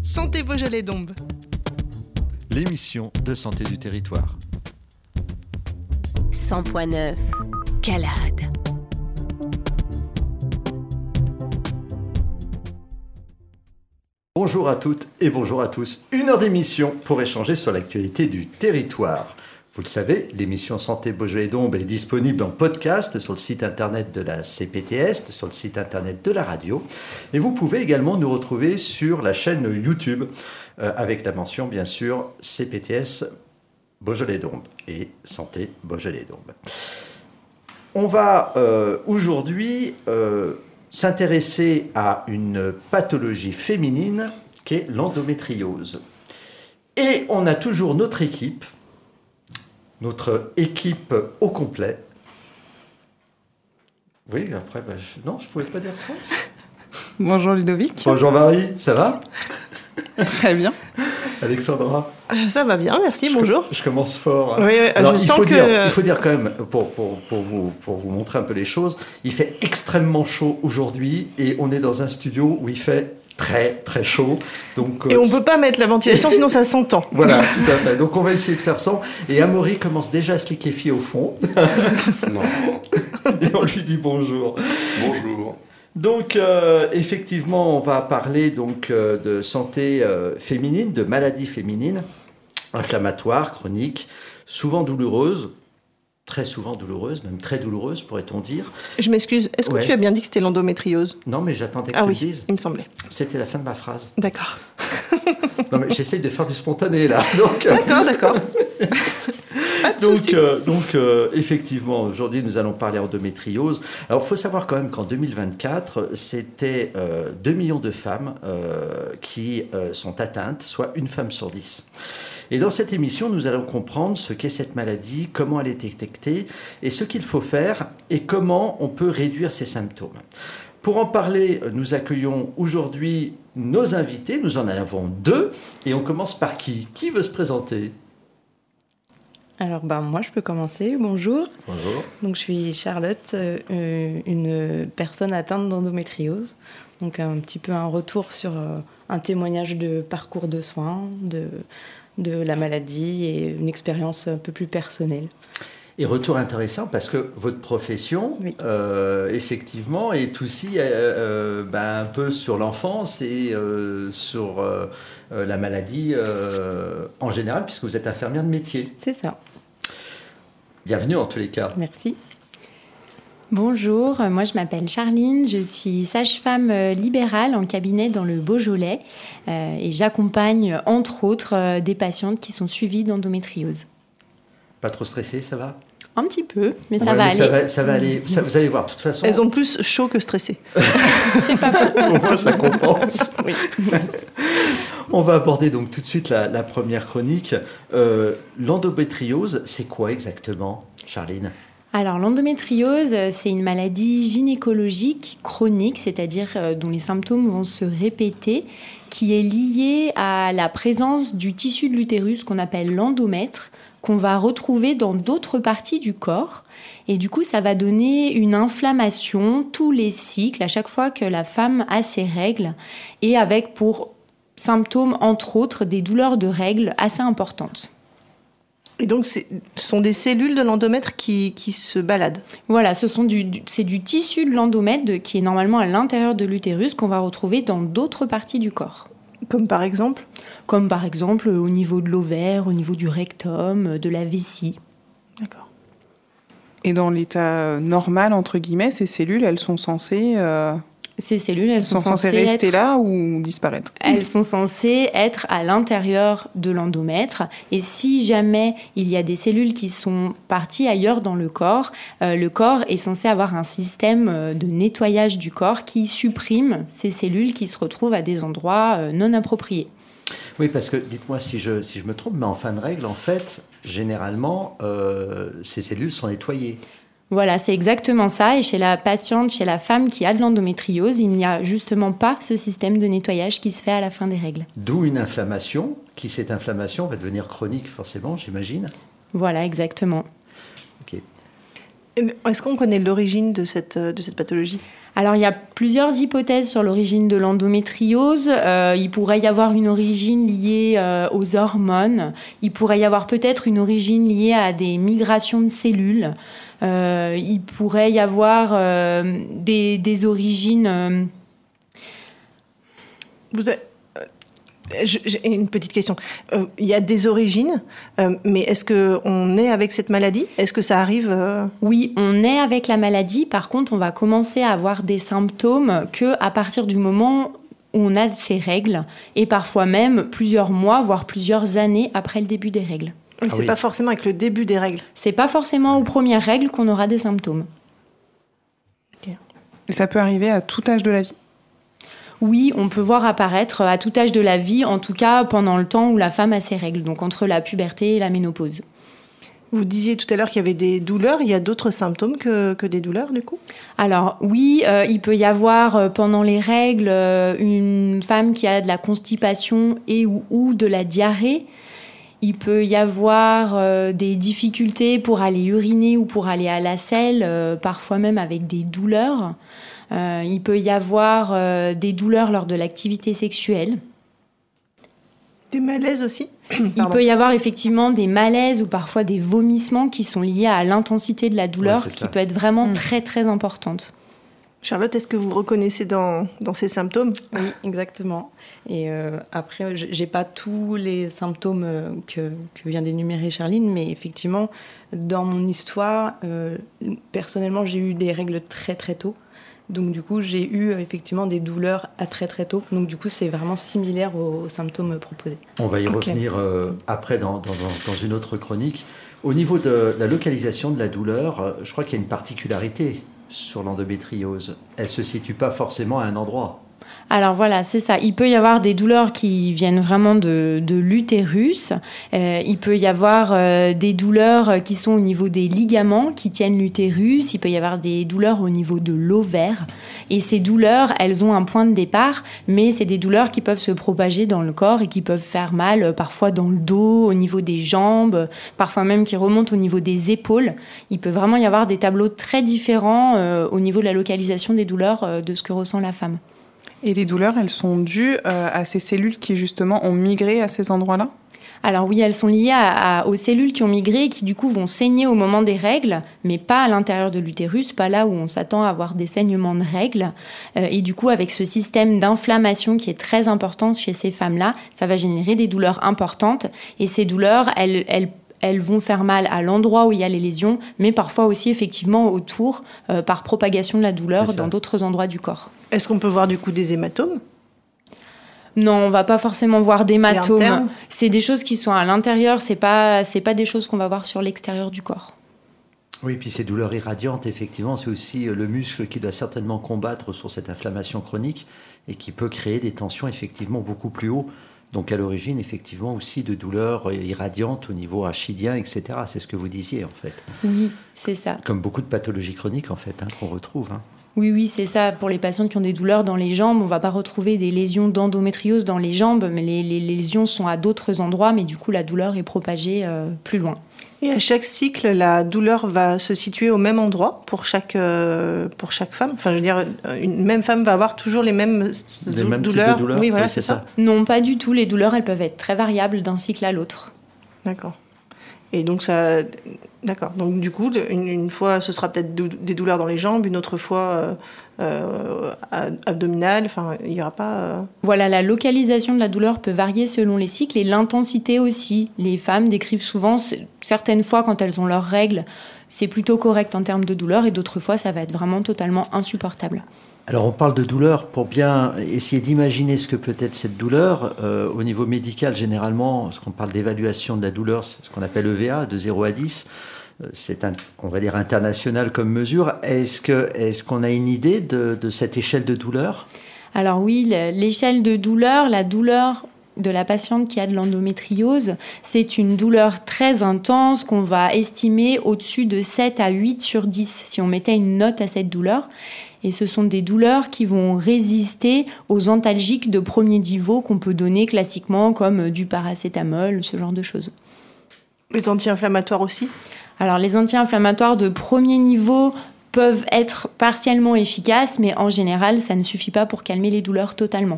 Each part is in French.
Santé Beaujolais-Dombes. L'émission de santé du territoire. 100.9 Calade. Bonjour à toutes et bonjour à tous. 1 heure d'émission pour échanger sur l'actualité du territoire. Vous le savez, l'émission Santé Beaujolais-Dombes est disponible en podcast sur le site internet de la CPTS, sur le site internet de la radio. Et vous pouvez également nous retrouver sur la chaîne YouTube, avec la mention bien sûr CPTS Beaujolais-Dombes et Santé Beaujolais-Dombes. On va aujourd'hui s'intéresser à une pathologie féminine qui est l'endométriose. Et on a toujours notre équipe au complet. Oui, après, non, je ne pouvais pas dire ça. Bonjour Ludovic. Bonjour Marie, ça va ? Très bien. Alexandra ? Ça va bien, merci, bonjour. Je commence fort. Oui, alors, je sens que... il faut dire quand même, pour vous montrer un peu les choses, il fait extrêmement chaud aujourd'hui et on est dans un studio où il fait très très chaud. Donc, et on ne peut pas mettre la ventilation, sinon ça s'entend. Voilà, tout à fait. Donc on va essayer de faire sans. Et Amaury commence déjà à se liquéfier au fond. Non. Et on lui dit bonjour. Bonjour. Donc effectivement, on va parler donc de santé féminine, de maladies féminines, inflammatoires, chroniques, souvent douloureuses. Très souvent douloureuse, même très douloureuse, pourrait-on dire. Je m'excuse, est-ce que tu as bien dit que c'était l'endométriose ? Non, mais j'attendais que tu le dises. Il me semblait. C'était la fin de ma phrase. D'accord. Non, mais j'essaye de faire du spontané, là. Donc, D'accord. Pas de souci. Donc, effectivement, aujourd'hui, nous allons parler endométriose. Alors, il faut savoir quand même qu'en 2024, c'était 2 millions de femmes qui sont atteintes, soit une femme sur 10. Et dans cette émission, nous allons comprendre ce qu'est cette maladie, comment elle est détectée et ce qu'il faut faire et comment on peut réduire ses symptômes. Pour en parler, nous accueillons aujourd'hui nos invités. Nous en avons 2 et on commence par qui ? Qui veut se présenter ? Alors, moi, je peux commencer. Bonjour. Bonjour. Donc, je suis Charlotte, une personne atteinte d'endométriose. Donc, un petit peu un retour sur un témoignage de parcours de soins, de la maladie et une expérience un peu plus personnelle. Et retour intéressant parce que votre profession, oui. Effectivement, est aussi un peu sur l'enfance et sur la maladie en général, puisque vous êtes infirmière de métier. C'est ça. Bienvenue en tous les cas. Merci. Bonjour, moi je m'appelle Charline, je suis sage-femme libérale en cabinet dans le Beaujolais et j'accompagne entre autres des patientes qui sont suivies d'endométriose. Pas trop stressée, ça va ? Un petit peu, mais ça va aller. Ça va aller. Vous allez voir, de toute façon. Elles ont plus chaud que stressé. C'est pas faux. Au moins, ça compense. Oui. On va aborder donc tout de suite la première chronique. L'endométriose, c'est quoi exactement, Charline ? Alors l'endométriose, c'est une maladie gynécologique chronique, c'est-à-dire dont les symptômes vont se répéter, qui est liée à la présence du tissu de l'utérus qu'on appelle l'endomètre, qu'on va retrouver dans d'autres parties du corps. Et du coup, ça va donner une inflammation tous les cycles, à chaque fois que la femme a ses règles, et avec pour symptômes, entre autres, des douleurs de règles assez importantes. Et donc, ce sont des cellules de l'endomètre qui se baladent. Voilà, c'est du tissu de l'endomètre qui est normalement à l'intérieur de l'utérus qu'on va retrouver dans d'autres parties du corps. Comme par exemple ? Comme par exemple au niveau de l'ovaire, au niveau du rectum, de la vessie. D'accord. Et dans l'état normal, entre guillemets, ces cellules, elles sont censées... Ces cellules, elles sont censées rester là ou disparaître ? Elles sont censées être à l'intérieur de l'endomètre. Et si jamais il y a des cellules qui sont parties ailleurs dans le corps est censé avoir un système de nettoyage du corps qui supprime ces cellules qui se retrouvent à des endroits non appropriés. Oui, parce que, dites-moi si je me trompe, mais en fin de règle, en fait, généralement, ces cellules sont nettoyées. Voilà, c'est exactement ça. Et chez la patiente, chez la femme qui a de l'endométriose, il n'y a justement pas ce système de nettoyage qui se fait à la fin des règles. D'où une inflammation, qui cette inflammation va devenir chronique forcément, j'imagine. Voilà, exactement. Ok. Est-ce qu'on connaît l'origine de cette pathologie ? Alors, il y a plusieurs hypothèses sur l'origine de l'endométriose. Il pourrait y avoir une origine liée aux hormones. Il pourrait y avoir peut-être une origine liée à des migrations de cellules. Il pourrait y avoir des origines... J'ai une petite question. Il y a des origines, mais est-ce qu'on est avec cette maladie ? Est-ce que ça arrive Oui, on est avec la maladie. Par contre, on va commencer à avoir des symptômes qu'à partir du moment où on a ces règles, et parfois même plusieurs mois, voire plusieurs années après le début des règles. Oui, c'est pas forcément avec le début des règles. C'est pas forcément aux premières règles qu'on aura des symptômes. Okay. Et ça peut arriver à tout âge de la vie ? Oui, on peut voir apparaître à tout âge de la vie, en tout cas pendant le temps où la femme a ses règles, donc entre la puberté et la ménopause. Vous disiez tout à l'heure qu'il y avait des douleurs. Il y a d'autres symptômes que des douleurs, du coup ? Alors oui, il peut y avoir pendant les règles une femme qui a de la constipation et ou de la diarrhée. Il peut y avoir des difficultés pour aller uriner ou pour aller à la selle, parfois même avec des douleurs. Il peut y avoir des douleurs lors de l'activité sexuelle. Des malaises aussi ? Il peut y avoir effectivement des malaises ou parfois des vomissements qui sont liés à l'intensité de la douleur qui peut être vraiment très très importante. Charlotte, est-ce que vous reconnaissez dans ces symptômes ? Oui, exactement. Et après, j'ai pas tous les symptômes que vient d'énumérer Charline, mais effectivement, dans mon histoire, personnellement, j'ai eu des règles très très tôt. Donc du coup, j'ai eu effectivement des douleurs à très très tôt. Donc du coup, c'est vraiment similaire aux symptômes proposés. On va y revenir après dans une autre chronique. Au niveau de la localisation de la douleur, je crois qu'il y a une particularité sur l'endométriose. Elle ne se situe pas forcément à un endroit. Alors voilà, c'est ça. Il peut y avoir des douleurs qui viennent vraiment de l'utérus. Il peut y avoir des douleurs qui sont au niveau des ligaments qui tiennent l'utérus. Il peut y avoir des douleurs au niveau de l'ovaire. Et ces douleurs, elles ont un point de départ, mais c'est des douleurs qui peuvent se propager dans le corps et qui peuvent faire mal, parfois dans le dos, au niveau des jambes, parfois même qui remontent au niveau des épaules. Il peut vraiment y avoir des tableaux très différents au niveau de la localisation des douleurs de ce que ressent la femme. Et les douleurs, elles sont dues à ces cellules qui, justement, ont migré à ces endroits-là ? Alors oui, elles sont liées aux cellules qui ont migré et qui, du coup, vont saigner au moment des règles, mais pas à l'intérieur de l'utérus, pas là où on s'attend à avoir des saignements de règles. Et du coup, avec ce système d'inflammation qui est très important chez ces femmes-là, ça va générer des douleurs importantes. Et ces douleurs, elles vont faire mal à l'endroit où il y a les lésions, mais parfois aussi, effectivement, autour, par propagation de la douleur dans d'autres endroits du corps. Est-ce qu'on peut voir du coup des hématomes ? Non, on va pas forcément voir d'hématomes. C'est interne ? C'est des choses qui sont à l'intérieur, c'est pas des choses qu'on va voir sur l'extérieur du corps. Oui, puis ces douleurs irradiantes, effectivement, c'est aussi le muscle qui doit certainement combattre sur cette inflammation chronique et qui peut créer des tensions effectivement beaucoup plus haut. Donc à l'origine, effectivement, aussi de douleurs irradiantes au niveau rachidien, etc. C'est ce que vous disiez, en fait. Oui, c'est ça. Comme beaucoup de pathologies chroniques, en fait, qu'on retrouve. Oui, c'est ça. Pour les patientes qui ont des douleurs dans les jambes, on ne va pas retrouver des lésions d'endométriose dans les jambes, mais les lésions sont à d'autres endroits, mais du coup, la douleur est propagée plus loin. Et à chaque cycle, la douleur va se situer au même endroit pour chaque femme. Enfin, je veux dire, une même femme va avoir toujours les mêmes douleurs. Oui, voilà, c'est ça. Non, pas du tout. Les douleurs, elles peuvent être très variables d'un cycle à l'autre. D'accord. Et donc ça, d'accord. Donc du coup, une fois, ce sera peut-être des douleurs dans les jambes, une autre fois abdominale. Enfin, il y aura pas. Voilà, la localisation de la douleur peut varier selon les cycles et l'intensité aussi. Les femmes décrivent souvent, certaines fois quand elles ont leurs règles, c'est plutôt correct en termes de douleur, et d'autres fois, ça va être vraiment totalement insupportable. Alors on parle de douleur pour bien essayer d'imaginer ce que peut être cette douleur. Au niveau médical, généralement, ce qu'on parle d'évaluation de la douleur, c'est ce qu'on appelle EVA, de 0 à 10. C'est, on va dire, international comme mesure. Est-ce qu'on a une idée de cette échelle de douleur ? Alors oui, l'échelle de douleur, la douleur de la patiente qui a de l'endométriose, c'est une douleur très intense qu'on va estimer au-dessus de 7 à 8 sur 10 si on mettait une note à cette douleur. Et ce sont des douleurs qui vont résister aux antalgiques de premier niveau qu'on peut donner classiquement comme du paracétamol, ce genre de choses. Les anti-inflammatoires aussi ? Alors les anti-inflammatoires de premier niveau, peuvent être partiellement efficaces, mais en général, ça ne suffit pas pour calmer les douleurs totalement.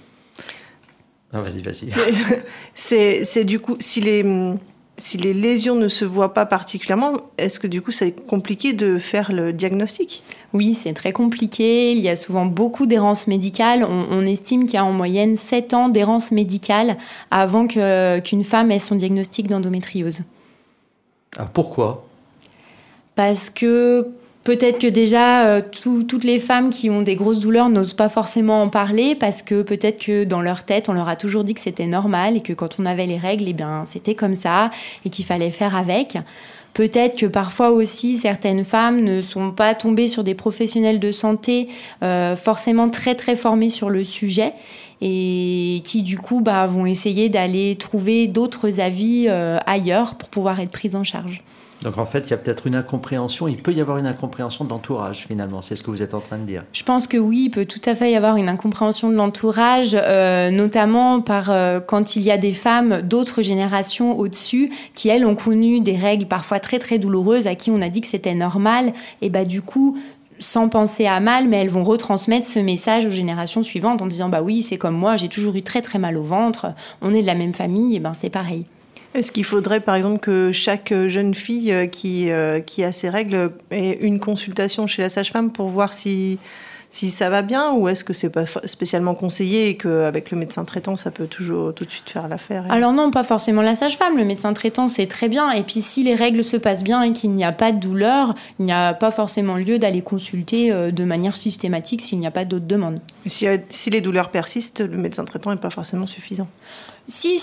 Ah, vas-y. C'est du coup, si les lésions ne se voient pas particulièrement, est-ce que du coup, c'est compliqué de faire le diagnostic ? Oui, c'est très compliqué. Il y a souvent beaucoup d'errance médicale. On estime qu'il y a en moyenne 7 ans d'errance médicale avant qu'une femme ait son diagnostic d'endométriose. Ah, pourquoi ? Parce que peut-être que déjà, toutes les femmes qui ont des grosses douleurs n'osent pas forcément en parler parce que peut-être que dans leur tête, on leur a toujours dit que c'était normal et que quand on avait les règles, eh bien, c'était comme ça et qu'il fallait faire avec. Peut-être que parfois aussi, certaines femmes ne sont pas tombées sur des professionnels de santé forcément très, très formés sur le sujet et qui, du coup, vont essayer d'aller trouver d'autres avis ailleurs pour pouvoir être prises en charge. Donc en fait, il y a peut-être une incompréhension, il peut y avoir une incompréhension de l'entourage finalement, c'est ce que vous êtes en train de dire. Je pense que oui, il peut tout à fait y avoir une incompréhension de l'entourage, notamment quand il y a des femmes d'autres générations au-dessus qui, elles, ont connu des règles parfois très très douloureuses, à qui on a dit que c'était normal, et du coup, sans penser à mal, mais elles vont retransmettre ce message aux générations suivantes en disant oui, c'est comme moi, j'ai toujours eu très très mal au ventre, on est de la même famille, et c'est pareil. Est-ce qu'il faudrait, par exemple, que chaque jeune fille qui a ses règles ait une consultation chez la sage-femme pour voir si ça va bien, ou est-ce que c'est pas spécialement conseillé et qu'avec le médecin traitant, ça peut toujours tout de suite faire l'affaire ? Alors non, pas forcément la sage-femme. Le médecin traitant, c'est très bien. Et puis si les règles se passent bien et qu'il n'y a pas de douleur, il n'y a pas forcément lieu d'aller consulter de manière systématique s'il n'y a pas d'autres demandes. Si les douleurs persistent, le médecin traitant n'est pas forcément suffisant. Si,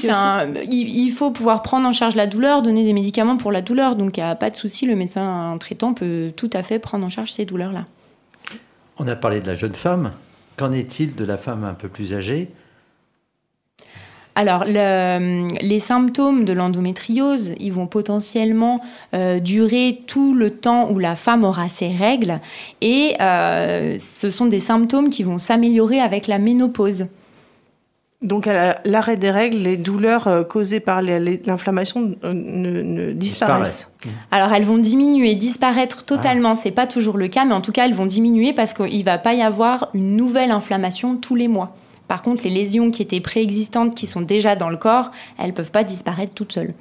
il faut pouvoir prendre en charge la douleur, donner des médicaments pour la douleur. Donc, il n'y a pas de souci, le médecin traitant peut tout à fait prendre en charge ces douleurs-là. On a parlé de la jeune femme. Qu'en est-il de la femme un peu plus âgée ? Alors, les symptômes de l'endométriose, ils vont potentiellement durer tout le temps où la femme aura ses règles. Et ce sont des symptômes qui vont s'améliorer avec la ménopause. Donc, à l'arrêt des règles, les douleurs causées par l'inflammation ne disparaissent. Alors, elles vont diminuer, disparaître totalement. C'est pas toujours le cas, mais en tout cas, elles vont diminuer parce qu'il va pas y avoir une nouvelle inflammation tous les mois. Par contre, les lésions qui étaient préexistantes, qui sont déjà dans le corps, elles peuvent pas disparaître toutes seules.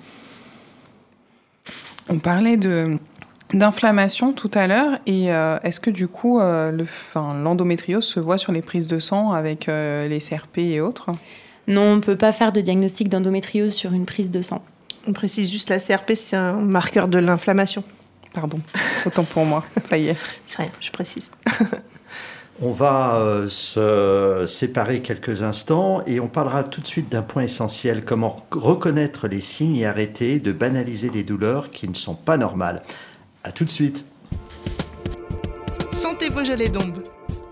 On parlait d'inflammation tout à l'heure, et est-ce que du coup l'endométriose se voit sur les prises de sang avec les CRP et autres ? Non, on ne peut pas faire de diagnostic d'endométriose sur une prise de sang. On précise juste, la CRP, c'est un marqueur de l'inflammation. Pardon, autant pour moi, ça y est. C'est rien, je précise. On va se séparer quelques instants et on parlera tout de suite d'un point essentiel, comment reconnaître les signes et arrêter de banaliser les douleurs qui ne sont pas normales. À tout de suite. Santé Beaujolais d'Ombre.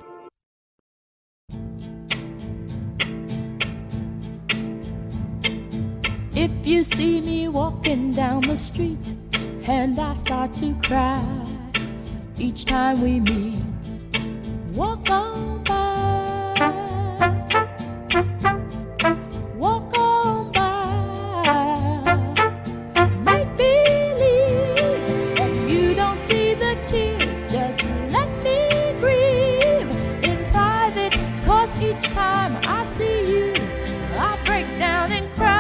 If you see me walking down the street and I start to cry each time we meet, walk on by, walk on by. Make believe that you don't see the tears, just let me grieve in private, 'cause each time I see you I break down and cry.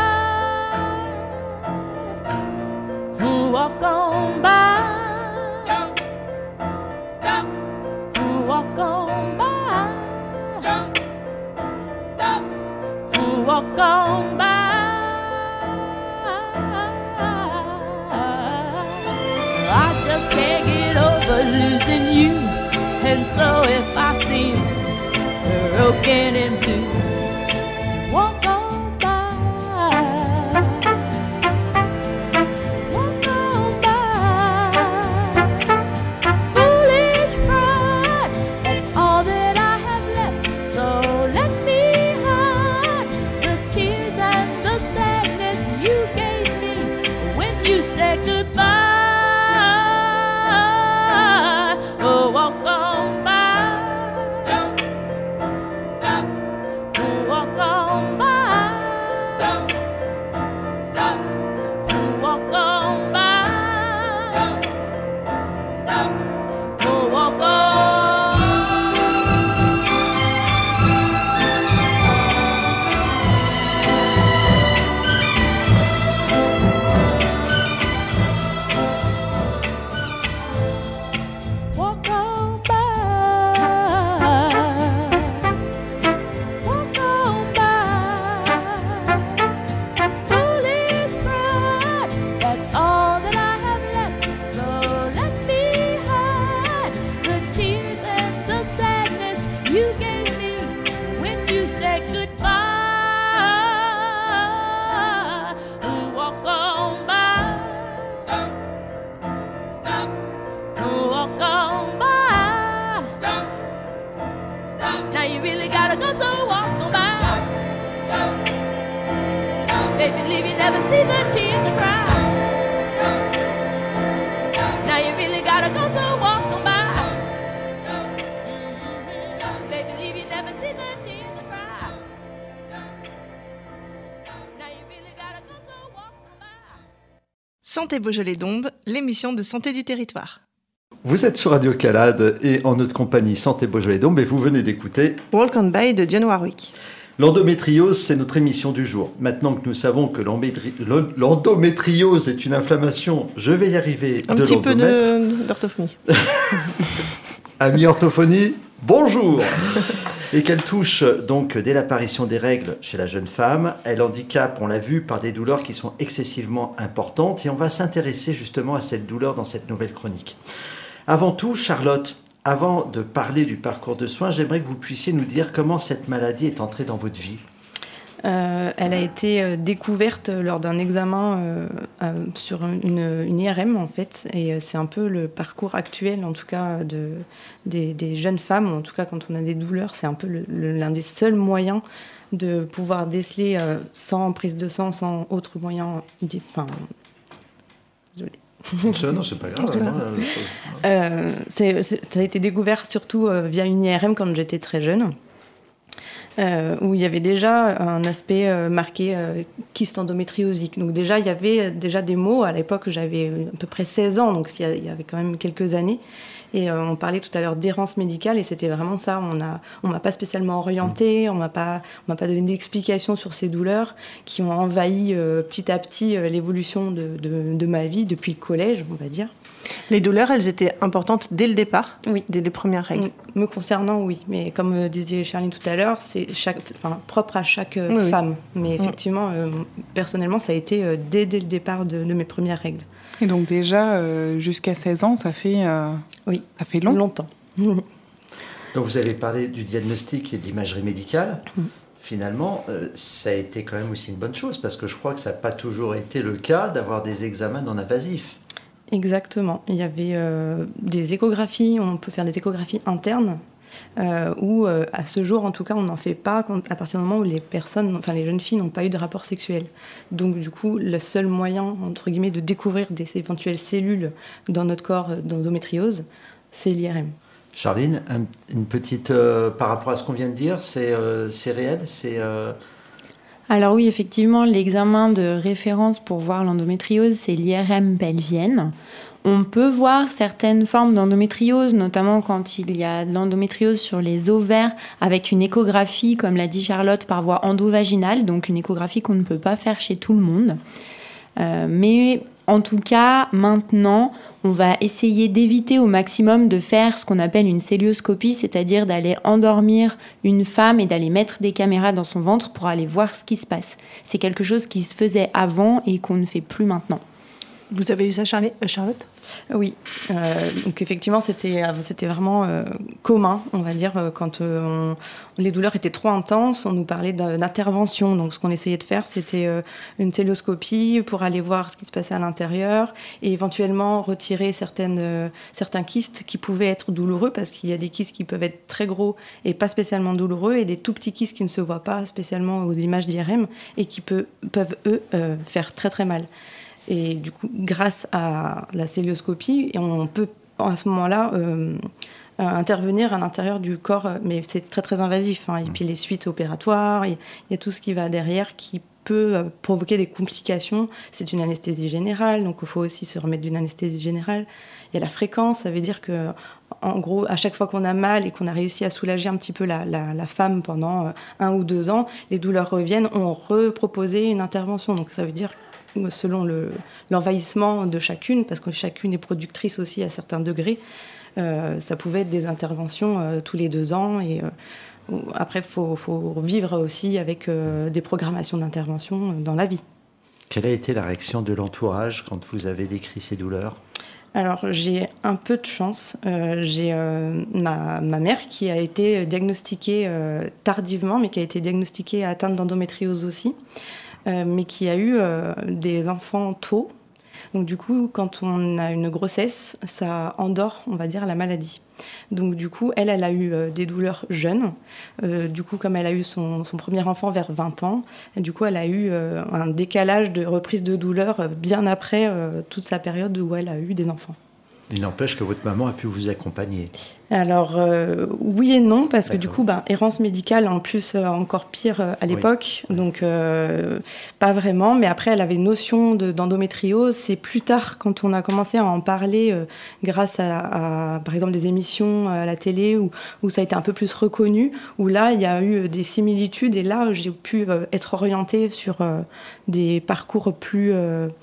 Walk on by, don't stop. Walk on by, don't stop. Walk on by. I just can't get over losing you, and so if I seem broken and blue, walk on. Walk on by, don't stop. Santé Beaujolais-Dombes, l'émission de santé du territoire. Vous êtes sur Radio Calade et en notre compagnie Santé Beaujolais-Dombes et vous venez d'écouter Walk on By de Dionne Warwick. l'endométriose, c'est notre émission du jour. Maintenant que nous savons que l'endométriose est une inflammation, je vais y arriver, Un de petit peu l'endomètre. d'orthophonie. Amis orthophonie, bonjour. Et qu'elle touche donc dès l'apparition des règles chez la jeune femme. Elle handicape, on l'a vu, par des douleurs qui sont excessivement importantes. Et on va s'intéresser justement à cette douleur dans cette nouvelle chronique. Avant tout, Charlotte, avant de parler du parcours de soins, j'aimerais que vous puissiez nous dire comment cette maladie est entrée dans votre vie. Elle a été découverte lors d'un examen sur une IRM en fait, et c'est un peu le parcours actuel en tout cas des jeunes femmes, en tout cas quand on a des douleurs, c'est un peu l'un des seuls moyens de pouvoir déceler sans prise de sang, sans autre moyen. Désolée. Non, c'est pas grave. Ça a été découvert surtout via une IRM quand j'étais très jeune. Où il y avait déjà un aspect marqué kyste endométriosique. Donc déjà, il y avait déjà des mots. À l'époque, j'avais à peu près 16 ans, donc il y avait quand même quelques années. Et on parlait tout à l'heure d'errance médicale, et c'était vraiment ça. On m'a pas spécialement orientée, on m'a pas donné d'explications sur ces douleurs qui ont envahi petit à petit l'évolution de ma vie depuis le collège, on va dire. Les douleurs, elles étaient importantes dès le départ, Oui. dès les premières règles. Me concernant, oui. Mais comme disait Charline tout à l'heure, c'est propre à chaque Oui. femme. Mais effectivement, personnellement, ça a été dès le départ de mes premières règles. Et donc déjà, jusqu'à 16 ans, ça fait, Oui. ça fait long. Longtemps. Donc vous avez parlé du diagnostic et de l'imagerie médicale. Finalement, ça a été quand même aussi une bonne chose, parce que je crois que ça n'a pas toujours été le cas d'avoir des examens non invasifs. Exactement. Il y avait des échographies, on peut faire des échographies internes, où à ce jour, en tout cas, on n'en fait pas à partir du moment où les jeunes filles n'ont pas eu de rapport sexuel. Donc du coup, le seul moyen, entre guillemets, de découvrir des éventuelles cellules dans notre corps d'endométriose, c'est l'IRM. Charline, une petite par rapport à ce qu'on vient de dire, c'est réel, Alors oui, effectivement, l'examen de référence pour voir l'endométriose, c'est l'IRM pelvienne. On peut voir certaines formes d'endométriose, notamment quand il y a de l'endométriose sur les ovaires, avec une échographie, comme l'a dit Charlotte, par voie endovaginale, donc une échographie qu'on ne peut pas faire chez tout le monde. Mais en tout cas, maintenant, on va essayer d'éviter au maximum de faire ce qu'on appelle une célioscopie, c'est-à-dire d'aller endormir une femme et d'aller mettre des caméras dans son ventre pour aller voir ce qui se passe. C'est quelque chose qui se faisait avant et qu'on ne fait plus maintenant. Vous avez eu ça, Charlotte ? Oui, donc effectivement, c'était vraiment commun, on va dire, quand les douleurs étaient trop intenses, on nous parlait d'intervention. Donc ce qu'on essayait de faire, c'était une célioscopie pour aller voir ce qui se passait à l'intérieur et éventuellement retirer certains kystes qui pouvaient être douloureux, parce qu'il y a des kystes qui peuvent être très gros et pas spécialement douloureux, et des tout petits kystes qui ne se voient pas spécialement aux images d'IRM et qui peuvent eux, faire très très mal. Et du coup, grâce à la célioscopie, on peut à ce moment-là intervenir à l'intérieur du corps, mais c'est très très invasif. Et puis les suites opératoires, il y a tout ce qui va derrière qui peut provoquer des complications. C'est une anesthésie générale, donc il faut aussi se remettre d'une anesthésie générale. Il y a la fréquence, ça veut dire que, en gros, à chaque fois qu'on a mal et qu'on a réussi à soulager un petit peu la femme pendant 1 ou 2 ans, les douleurs reviennent, on reproposait une intervention. Donc ça veut dire selon l'envahissement de chacune, parce que chacune est productrice aussi à certains degrés, ça pouvait être des interventions tous les 2 ans. Et après, il faut vivre aussi avec des programmations d'intervention dans la vie. Quelle a été la réaction de l'entourage quand vous avez décrit ces douleurs ? Alors, j'ai un peu de chance. J'ai ma mère qui a été diagnostiquée tardivement, mais qui a été diagnostiquée atteinte d'endométriose aussi. Mais qui a eu des enfants tôt. Donc du coup, quand on a une grossesse, ça endort, on va dire, la maladie. Donc du coup, elle a eu des douleurs jeunes. Du coup, comme elle a eu son premier enfant vers 20 ans, du coup, elle a eu un décalage de reprise de douleur bien après toute sa période où elle a eu des enfants. Il n'empêche que votre maman a pu vous accompagner. Alors, oui et non, parce que du D'accord. coup, errance médicale, en plus, encore pire à l'époque. Oui. Donc, pas vraiment. Mais après, elle avait une notion d'endométriose. C'est plus tard, quand on a commencé à en parler, grâce à, par exemple, des émissions à la télé, où ça a été un peu plus reconnu, où là, il y a eu des similitudes. Et là, j'ai pu être orientée sur des parcours plus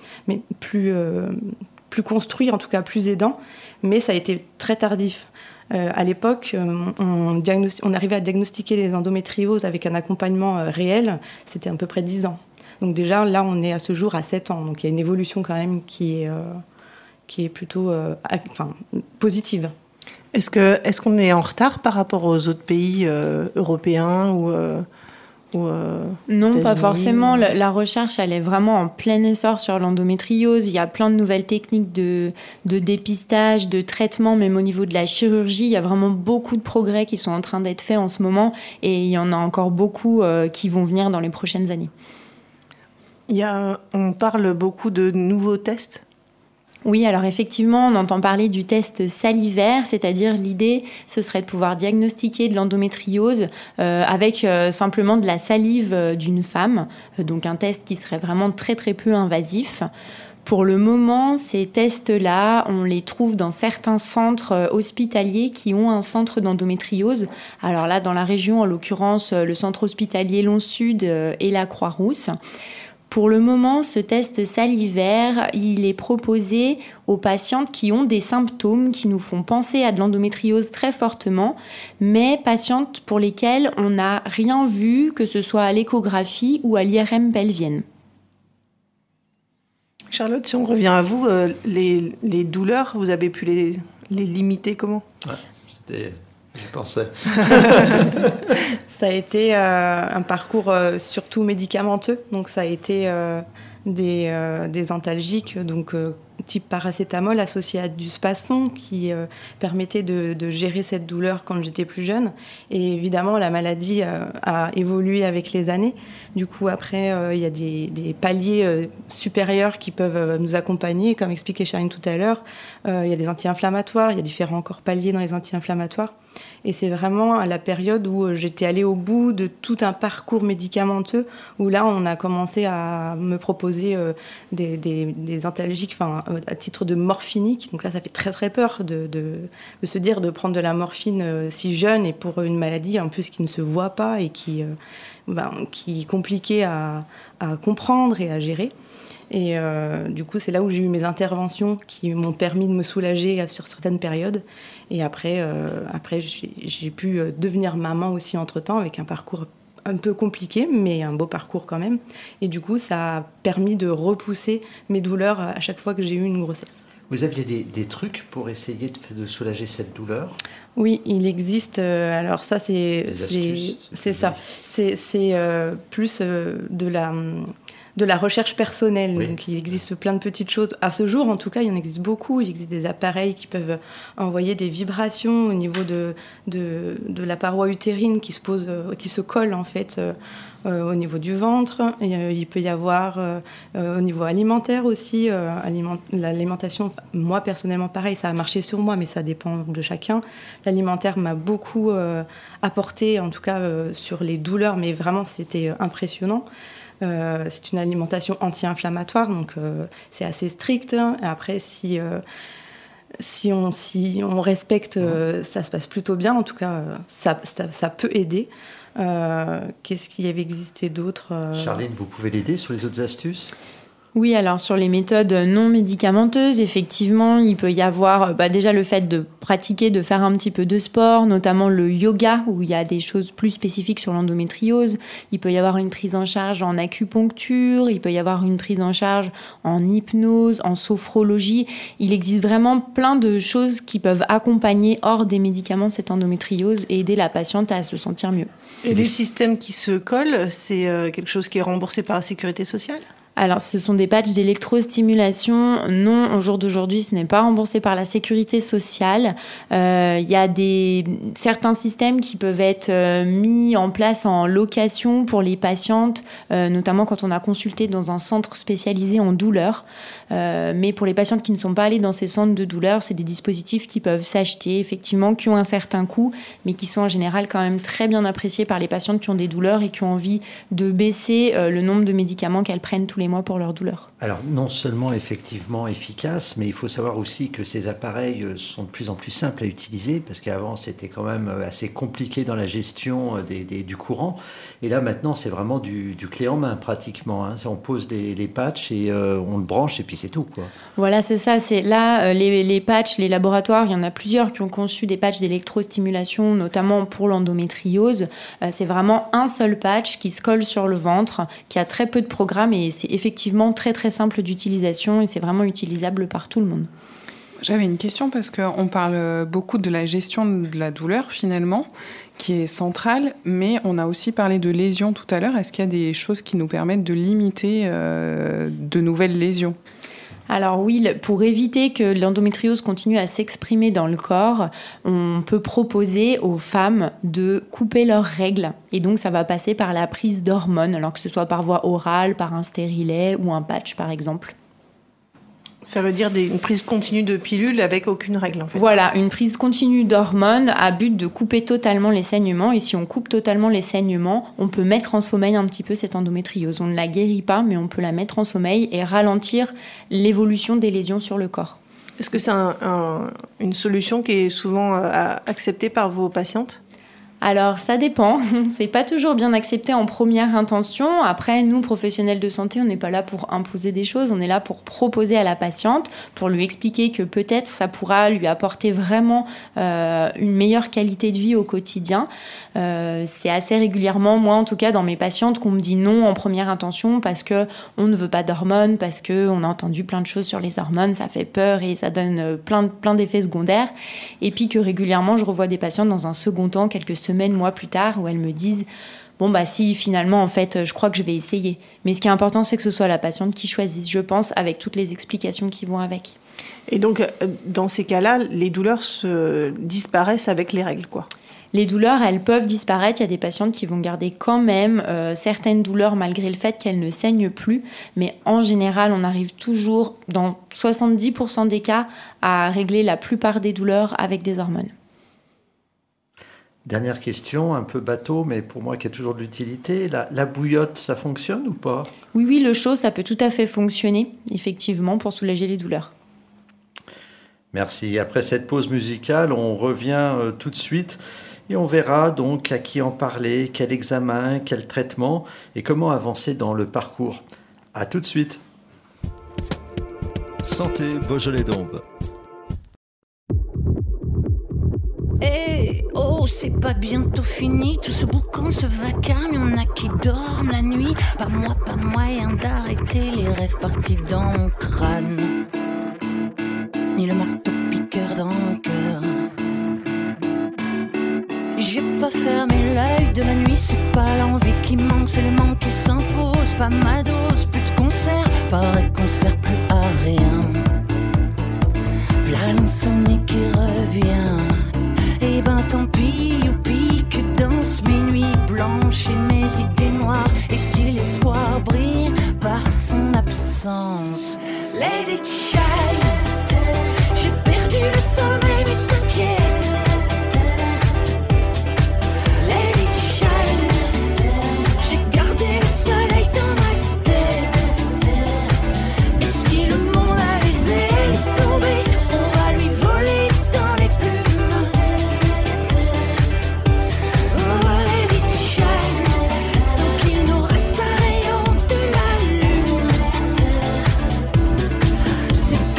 construits, en tout cas plus aidants. Mais ça a été très tardif. À l'époque, on arrivait à diagnostiquer les endométrioses avec un accompagnement réel, c'était à peu près 10 ans. Donc déjà, là, on est à ce jour à 7 ans. Donc il y a une évolution quand même qui est plutôt positive. Est-ce qu'on est en retard par rapport aux autres pays européens ou Non, pas États-Unis, forcément. ou- La recherche, elle est vraiment en plein essor sur l'endométriose. Il y a plein de nouvelles techniques de dépistage, de traitement, même au niveau de la chirurgie. Il y a vraiment beaucoup de progrès qui sont en train d'être faits en ce moment. Et il y en a encore beaucoup qui vont venir dans les prochaines années. On parle beaucoup de nouveaux tests. Oui, alors effectivement, on entend parler du test salivaire, c'est-à-dire l'idée, ce serait de pouvoir diagnostiquer de l'endométriose avec simplement de la salive d'une femme, donc un test qui serait vraiment très très peu invasif. Pour le moment, ces tests-là, on les trouve dans certains centres hospitaliers qui ont un centre d'endométriose. Alors là, dans la région, en l'occurrence, le centre hospitalier Lons-Sud et la Croix-Rousse. Pour le moment, ce test salivaire, il est proposé aux patientes qui ont des symptômes qui nous font penser à de l'endométriose très fortement, mais patientes pour lesquelles on n'a rien vu, que ce soit à l'échographie ou à l'IRM pelvienne. Charlotte, si on revient à vous, les douleurs, vous avez pu les limiter comment ? J'y pensais. Ça a été un parcours surtout médicamenteux. Donc ça a été des antalgiques, donc type paracétamol associé à du spasfon qui permettait de gérer cette douleur quand j'étais plus jeune. Et évidemment, la maladie a évolué avec les années. Du coup, après, il y a des paliers supérieurs qui peuvent nous accompagner. Comme expliquait Charline tout à l'heure, il y a les anti-inflammatoires, il y a différents encore paliers dans les anti-inflammatoires. Et c'est vraiment à la période où j'étais allée au bout de tout un parcours médicamenteux, où là, on a commencé à me proposer des antalgiques à titre de morphinique. Donc là, ça fait très très peur de se dire de prendre de la morphine si jeune et pour une maladie en plus qui ne se voit pas et qui est compliquée à comprendre et à gérer. Et du coup, c'est là où j'ai eu mes interventions qui m'ont permis de me soulager sur certaines périodes. Et après j'ai pu devenir maman aussi entre-temps avec un parcours un peu compliqué, mais un beau parcours quand même. Et du coup, ça a permis de repousser mes douleurs à chaque fois que j'ai eu une grossesse. Vous aviez des trucs pour essayer de soulager cette douleur ? Oui, il existe. Alors ça, c'est astuces, ça. C'est plus de la recherche personnelle. Oui. Donc, il existe plein de petites choses. À ce jour, en tout cas, il y en existe beaucoup. Il existe des appareils qui peuvent envoyer des vibrations au niveau de la paroi utérine qui se colle en fait au niveau du ventre. Et, il peut y avoir au niveau alimentaire aussi. L'alimentation, moi personnellement, pareil, ça a marché sur moi, mais ça dépend de chacun. L'alimentaire m'a beaucoup apporté, en tout cas sur les douleurs, mais vraiment c'était impressionnant. C'est une alimentation anti-inflammatoire, donc c'est assez strict. Après, si on respecte, ça se passe plutôt bien. En tout cas, ça peut aider. Qu'est-ce qu'il y avait existé d'autre Charline, vous pouvez l'aider sur les autres astuces ? Oui, alors sur les méthodes non médicamenteuses, effectivement, il peut y avoir déjà le fait de pratiquer, de faire un petit peu de sport, notamment le yoga, où il y a des choses plus spécifiques sur l'endométriose. Il peut y avoir une prise en charge en acupuncture, il peut y avoir une prise en charge en hypnose, en sophrologie. Il existe vraiment plein de choses qui peuvent accompagner hors des médicaments cette endométriose et aider la patiente à se sentir mieux. Et les systèmes qui se collent, c'est quelque chose qui est remboursé par la sécurité sociale ? Alors, ce sont des patchs d'électrostimulation. Non, au jour d'aujourd'hui, ce n'est pas remboursé par la sécurité sociale. Il y a certains systèmes qui peuvent être mis en place en location pour les patientes, notamment quand on a consulté dans un centre spécialisé en douleur. Mais pour les patientes qui ne sont pas allées dans ces centres de douleur, c'est des dispositifs qui peuvent s'acheter, effectivement, qui ont un certain coût, mais qui sont en général quand même très bien appréciés par les patientes qui ont des douleurs et qui ont envie de baisser le nombre de médicaments qu'elles prennent tous les mois pour leur douleur. Alors, non seulement effectivement efficace, mais il faut savoir aussi que ces appareils sont de plus en plus simples à utiliser, parce qu'avant, c'était quand même assez compliqué dans la gestion du courant. Et là, maintenant, c'est vraiment du clé en main, pratiquement. Hein. On pose les patchs et on le branche, et puis c'est tout, quoi. Voilà, c'est ça. Les patchs, les laboratoires, il y en a plusieurs qui ont conçu des patchs d'électrostimulation, notamment pour l'endométriose. C'est vraiment un seul patch qui se colle sur le ventre, qui a très peu de programmes, et c'est effectivement très très simple d'utilisation, et c'est vraiment utilisable par tout le monde. J'avais une question parce qu'on parle beaucoup de la gestion de la douleur finalement, qui est centrale, mais on a aussi parlé de lésions tout à l'heure. Est-ce qu'il y a des choses qui nous permettent de limiter de nouvelles lésions ? Alors oui, pour éviter que l'endométriose continue à s'exprimer dans le corps, on peut proposer aux femmes de couper leurs règles. Et donc ça va passer par la prise d'hormones, alors que ce soit par voie orale, par un stérilet ou un patch par exemple. Ça veut dire une prise continue de pilules avec aucune règle, en fait. Voilà, une prise continue d'hormones à but de couper totalement les saignements. Et si on coupe totalement les saignements, on peut mettre en sommeil un petit peu cette endométriose. On ne la guérit pas, mais on peut la mettre en sommeil et ralentir l'évolution des lésions sur le corps. Est-ce que c'est une solution qui est souvent acceptée par vos patientes ? Alors, ça dépend. C'est pas toujours bien accepté en première intention. Après, nous, professionnels de santé, on n'est pas là pour imposer des choses. On est là pour proposer à la patiente, pour lui expliquer que peut-être ça pourra lui apporter vraiment une meilleure qualité de vie au quotidien. C'est assez régulièrement, moi en tout cas, dans mes patientes, qu'on me dit non en première intention parce qu'on ne veut pas d'hormones, parce qu'on a entendu plein de choses sur les hormones, ça fait peur et ça donne plein d'effets secondaires. Et puis que régulièrement, je revois des patientes dans un second temps, quelques semaines, mois plus tard, où elles me disent bon bah si finalement en fait je crois que je vais essayer. Mais ce qui est important, c'est que ce soit la patiente qui choisisse, je pense, avec toutes les explications qui vont avec. Et donc dans ces cas-là, les douleurs disparaissent avec les règles, quoi. Les douleurs, elles peuvent disparaître. Il y a des patientes qui vont garder quand même certaines douleurs malgré le fait qu'elles ne saignent plus. Mais en général, on arrive toujours, dans 70% des cas, à régler la plupart des douleurs avec des hormones. Dernière question, un peu bateau, mais pour moi qui a toujours de l'utilité. La bouillotte, ça fonctionne ou pas ? Oui, le chaud, ça peut tout à fait fonctionner, effectivement, pour soulager les douleurs. Merci. Après cette pause musicale, on revient tout de suite et on verra donc à qui en parler, quel examen, quel traitement et comment avancer dans le parcours. À tout de suite. Santé Beaujolais-Dombes. Eh oh, c'est pas bientôt fini, tout ce boucan, ce vacarme, y'en a qui dorment la nuit. Pas moyen d'arrêter les rêves partis dans mon crâne, ni le marteau piqueur dans mon cœur. J'ai pas fermé l'œil de la nuit, c'est pas l'envie qui manque, c'est le manque qui s'impose. Pas ma dose, plus de concert, pareil qu'on sert plus à rien. V'là l'insomnie qui revient. Eh ben tant pis, youpi, que dansent mes nuits blanches et mes idées noires. Et si l'espoir brille par son absence, let it shine. J'ai perdu le sommeil, mais t'inquiète. Let it shine. J'ai gardé le soleil dans ma tête. Et si le monde a les ailes tombées, on va lui voler dans les plumes. Oh, let it shine. Tant qu'il nous reste un rayon de la lune. C'est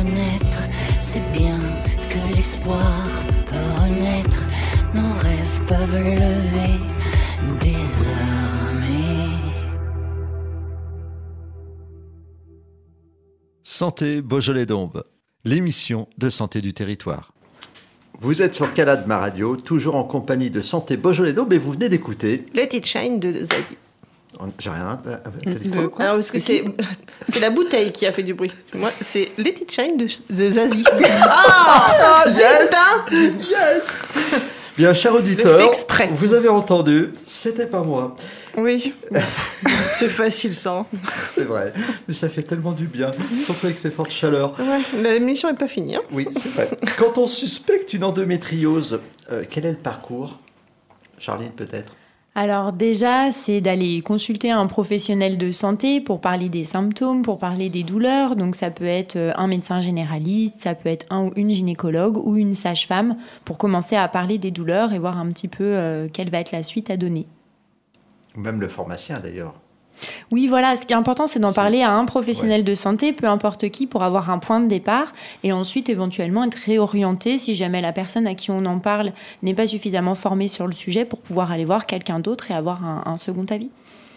renaître. C'est bien que l'espoir peut renaître. Nos rêves peuvent lever désormais. Santé Beaujolais-Dombes, l'émission de santé du territoire. Vous êtes sur Calade Ma Radio, toujours en compagnie de Santé Beaujolais-Dombes et vous venez d'écouter... Let It Shine de Zazie. J'ai rien. T'as dit quoi? Alors, parce que c'est la bouteille qui a fait du bruit. Moi, c'est Let It Shine de Zazie. Yes. Bien, cher Le auditeur, fait exprès. vous avez entendu, c'était pas moi. Oui, c'est facile ça. Hein. C'est vrai, mais ça fait tellement du bien, surtout avec ces fortes chaleurs. Ouais, l'émission n'est pas finie. Hein. Oui, c'est vrai. Quand on suspecte une endométriose, quel est le parcours? Charline, peut-être? Alors déjà, c'est d'aller consulter un professionnel de santé pour parler des symptômes, pour parler des douleurs. Donc ça peut être un médecin généraliste, ça peut être un ou une gynécologue ou une sage-femme pour commencer à parler des douleurs et voir un petit peu quelle va être la suite à donner. Même le pharmacien, d'ailleurs. Oui, voilà, ce qui est important, c'est d'en parler à un professionnel de santé, peu importe qui, pour avoir un point de départ et ensuite éventuellement être réorienté si jamais la personne à qui on en parle n'est pas suffisamment formée sur le sujet pour pouvoir aller voir quelqu'un d'autre et avoir un second avis.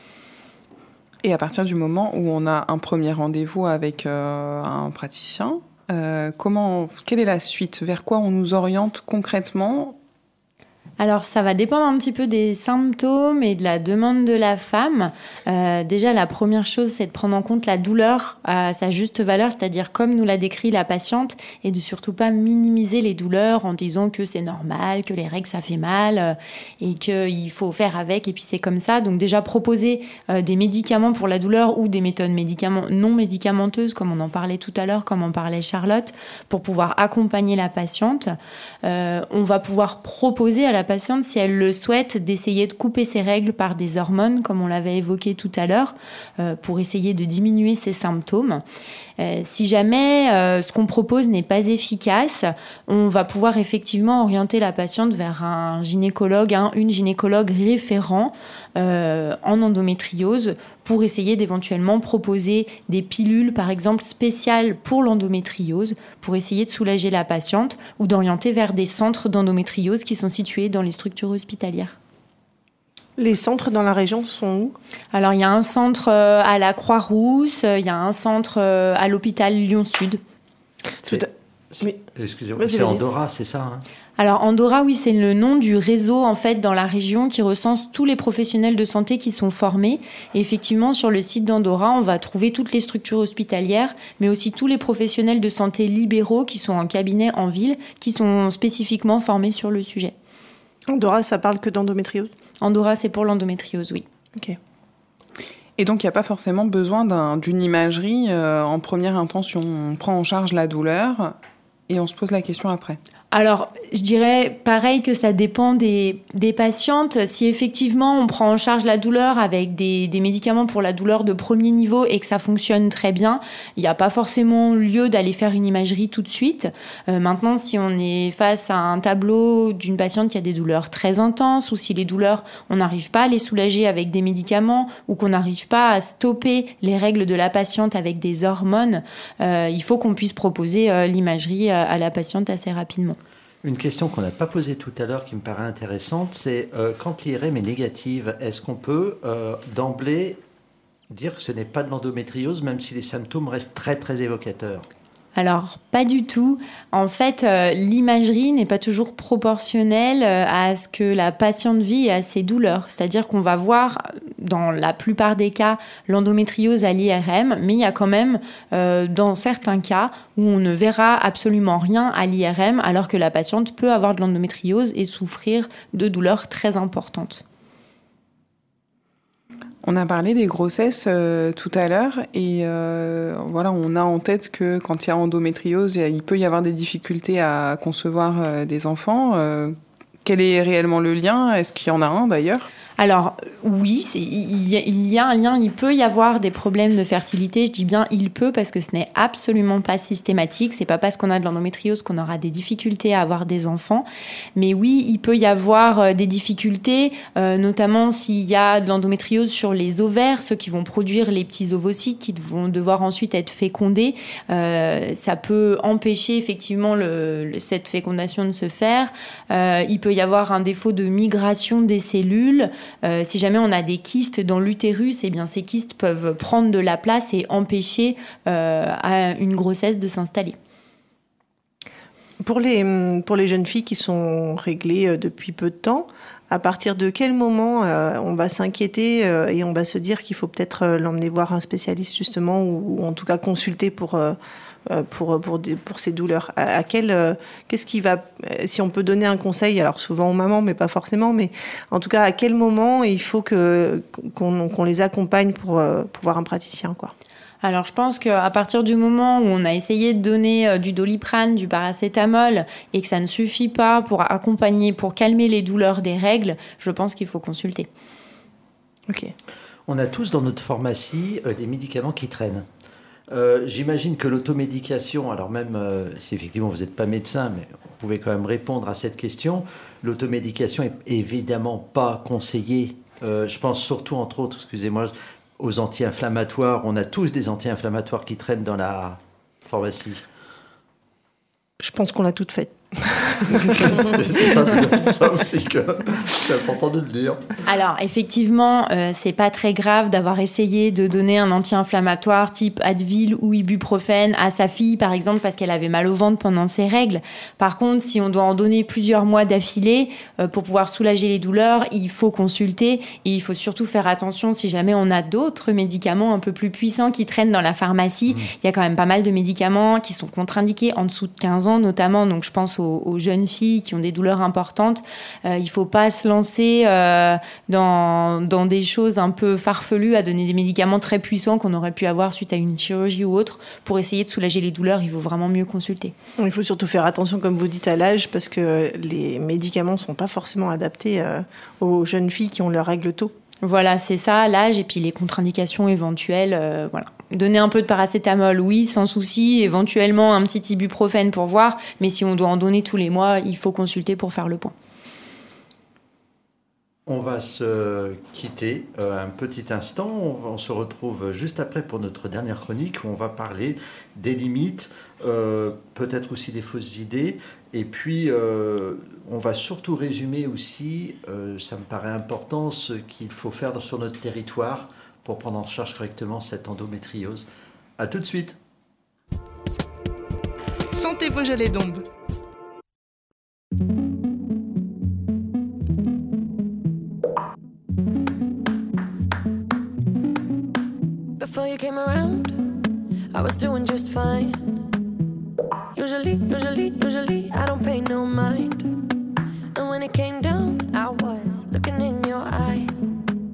Et à partir du moment où on a un premier rendez-vous avec un praticien, quelle est la suite? Vers quoi on nous oriente concrètement? Alors, ça va dépendre un petit peu des symptômes et de la demande de la femme. Déjà, la première chose, c'est de prendre en compte la douleur à sa juste valeur, c'est-à-dire comme nous l'a décrit la patiente, et de surtout pas minimiser les douleurs en disant que c'est normal, que les règles, ça fait mal, et qu'il faut faire avec, et puis c'est comme ça. Donc déjà, proposer des médicaments pour la douleur ou des méthodes non médicamenteuses, comme on en parlait tout à l'heure, comme en parlait Charlotte, pour pouvoir accompagner la patiente. On va pouvoir proposer à la patiente, si elle le souhaite, d'essayer de couper ses règles par des hormones, comme on l'avait évoqué tout à l'heure, pour essayer de diminuer ses symptômes. Si jamais ce qu'on propose n'est pas efficace, on va pouvoir effectivement orienter la patiente vers un gynécologue, une gynécologue référent en endométriose pour essayer d'éventuellement proposer des pilules, par exemple, spéciales pour l'endométriose, pour essayer de soulager la patiente ou d'orienter vers des centres d'endométriose qui sont situés dans les structures hospitalières. Les centres dans la région sont où? Alors, il y a un centre à la Croix-Rousse, il y a un centre à l'hôpital Lyon-Sud. Oui. Excusez-moi, c'est Andorra, c'est ça hein? Alors, Andorra, oui, c'est le nom du réseau, en fait, dans la région qui recense tous les professionnels de santé qui sont formés. Et effectivement, sur le site d'Andorra, on va trouver toutes les structures hospitalières, mais aussi tous les professionnels de santé libéraux qui sont en cabinet en ville, qui sont spécifiquement formés sur le sujet. Andorra, ça parle que d'endométriose? Andorra, c'est pour l'endométriose, oui. Ok. Et donc, il n'y a pas forcément besoin d'une imagerie en première intention. On prend en charge la douleur et on se pose la question après. Alors, je dirais pareil que ça dépend des patientes. Si effectivement on prend en charge la douleur avec des médicaments pour la douleur de premier niveau et que ça fonctionne très bien, il n'y a pas forcément lieu d'aller faire une imagerie tout de suite. Maintenant, si on est face à un tableau d'une patiente qui a des douleurs très intenses ou si les douleurs, on n'arrive pas à les soulager avec des médicaments ou qu'on n'arrive pas à stopper les règles de la patiente avec des hormones, il faut qu'on puisse proposer l'imagerie à la patiente assez rapidement. Une question qu'on n'a pas posée tout à l'heure qui me paraît intéressante, c'est quand l'IRM est négative, est-ce qu'on peut d'emblée dire que ce n'est pas de l'endométriose, même si les symptômes restent très très évocateurs? Alors, pas du tout. En fait, l'imagerie n'est pas toujours proportionnelle à ce que la patiente vit et à ses douleurs. C'est-à-dire qu'on va voir, dans la plupart des cas, l'endométriose à l'IRM, mais il y a quand même, dans certains cas, où on ne verra absolument rien à l'IRM, alors que la patiente peut avoir de l'endométriose et souffrir de douleurs très importantes. On a parlé des grossesses tout à l'heure et voilà, on a en tête que quand il y a endométriose, il peut y avoir des difficultés à concevoir des enfants. Quel est réellement le lien? Est-ce qu'il y en a un d'ailleurs? Alors oui, il y a un lien, il peut y avoir des problèmes de fertilité, je dis bien il peut parce que ce n'est absolument pas systématique, c'est pas parce qu'on a de l'endométriose qu'on aura des difficultés à avoir des enfants, mais oui, il peut y avoir des difficultés, notamment s'il y a de l'endométriose sur les ovaires, ceux qui vont produire les petits ovocytes qui vont devoir ensuite être fécondés, ça peut empêcher effectivement cette fécondation de se faire, il peut y avoir un défaut de migration des cellules. Si jamais on a des kystes dans l'utérus, eh bien ces kystes peuvent prendre de la place et empêcher à une grossesse de s'installer. Pour les jeunes filles qui sont réglées depuis peu de temps, à partir de quel moment on va s'inquiéter et on va se dire qu'il faut peut-être l'emmener voir un spécialiste justement ou en tout cas consulter pour ces douleurs. Qu'est-ce qui va, si on peut donner un conseil, alors souvent aux mamans, mais pas forcément, mais en tout cas, à quel moment il faut qu'on les accompagne pour voir un praticien, quoi. Alors, je pense qu'à partir du moment où on a essayé de donner du Doliprane, du paracétamol, et que ça ne suffit pas pour accompagner, pour calmer les douleurs des règles, je pense qu'il faut consulter. Ok. On a tous dans notre pharmacie des médicaments qui traînent. J'imagine que l'automédication, alors même si effectivement vous n'êtes pas médecin, mais vous pouvez quand même répondre à cette question, l'automédication est évidemment pas conseillée. Je pense surtout, entre autres, excusez-moi, aux anti-inflammatoires. On a tous des anti-inflammatoires qui traînent dans la pharmacie. Je pense qu'on l'a toutes faites. C'est pour ça aussi que c'est important de le dire. Alors, effectivement, c'est pas très grave d'avoir essayé de donner un anti-inflammatoire type Advil ou ibuprofène à sa fille, par exemple, parce qu'elle avait mal au ventre pendant ses règles. Par contre, si on doit en donner plusieurs mois d'affilée pour pouvoir soulager les douleurs, il faut consulter et il faut surtout faire attention si jamais on a d'autres médicaments un peu plus puissants qui traînent dans la pharmacie. Il y a quand même pas mal de médicaments qui sont contre-indiqués en dessous de 15 ans notamment, donc je pense aux jeunes filles qui ont des douleurs importantes. Il ne faut pas se lancer dans des choses un peu farfelues, à donner des médicaments très puissants qu'on aurait pu avoir suite à une chirurgie ou autre. Pour essayer de soulager les douleurs, il vaut vraiment mieux consulter. Il faut surtout faire attention, comme vous dites, à l'âge, parce que les médicaments ne sont pas forcément adaptés aux jeunes filles qui ont leurs règles tôt. Voilà, c'est ça, l'âge et puis les contre-indications éventuelles. Voilà. Donner un peu de paracétamol, oui, sans souci. Éventuellement, un petit ibuprofène pour voir. Mais si on doit en donner tous les mois, il faut consulter pour faire le point. On va se quitter un petit instant. On se retrouve juste après pour notre dernière chronique où on va parler des limites, peut-être aussi des fausses idées. Et puis, on va surtout résumer aussi, ça me paraît important, ce qu'il faut faire sur notre territoire pour prendre en charge correctement cette endométriose. À tout de suite. Santé Beaujolais d'Ombre. Before you came around, I was doing just fine. Usually, I don't pay no mind. And when it came down, I was looking in your eyes.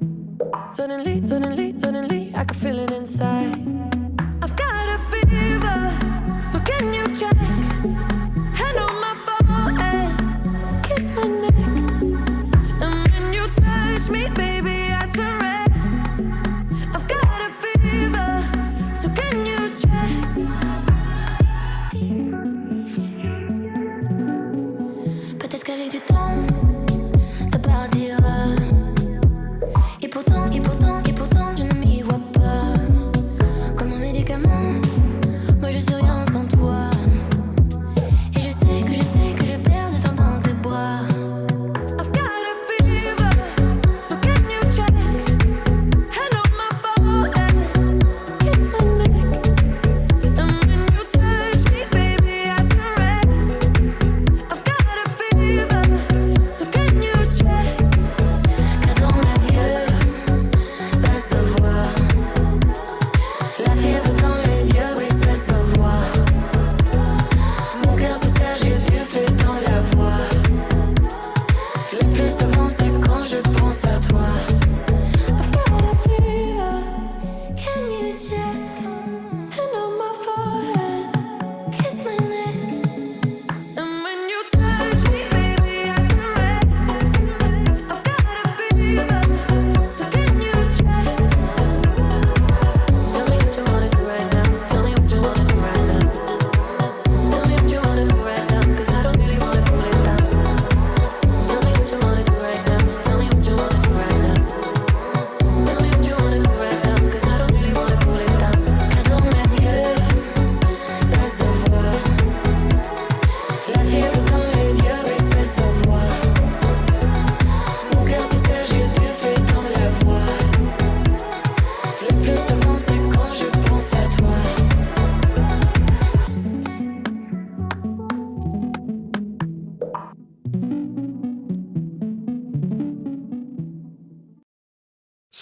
Suddenly, I could feel it inside. I've got a fever, so can you check? Hand on my forehead, kiss my neck. And when you touch me, baby, I turn red. I've got a fever, so can you check? Peut-être qu'avec du temps, ça partira. Et pourtant, je ne m'y vois pas. Comme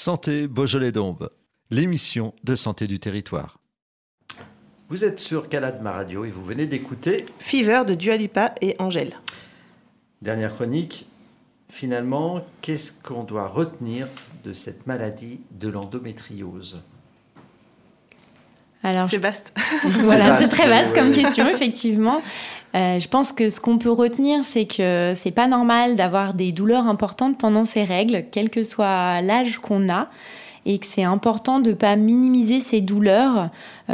Santé Beaujolais-Dombes, l'émission de santé du territoire. Vous êtes sur Caladma Radio et vous venez d'écouter Fever de Dua Lipa et Angèle. Dernière chronique. Finalement, qu'est-ce qu'on doit retenir de cette maladie de l'endométriose ? Alors, C'est vaste. voilà, C'est c'est très vaste, vaste comme ouais. question, effectivement. Je pense que ce qu'on peut retenir, c'est que c'est pas normal d'avoir des douleurs importantes pendant ces règles, quel que soit l'âge qu'on a, et que c'est important de ne pas minimiser ces douleurs.